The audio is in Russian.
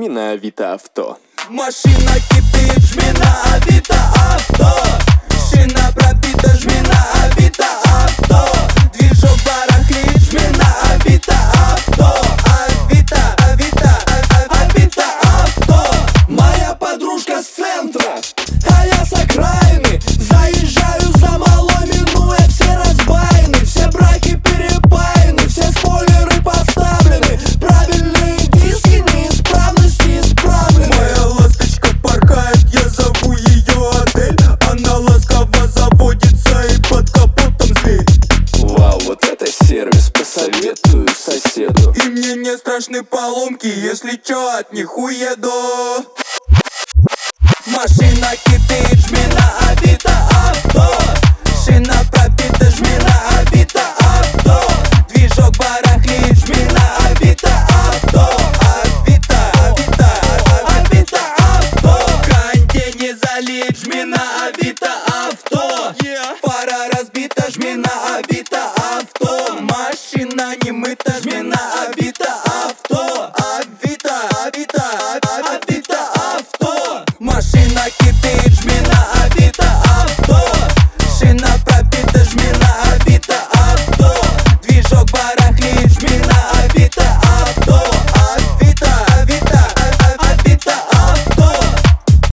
жми на Авито авто. Машина кипит, жми на Авито авто. Шина пробита, жми на Авито авто. Движок барахлит, жми на Авито авто. Авито, Авито, Авито авто. Моя подружка с центра, а я с окраины. Заезжаю за малой, минуя все разбайны. Все браки перепаяны, все спойлеры поставлены. Правильные диски, неисправности исправлены. Моя ласточка порхает, я зову ее отель. Она ласково заводится и под капотом зверь. Вау, вот это сервис, посоветую соседу. И мне не страшны поломки, если чё, от них уеду. Машина кипит, жми на Авито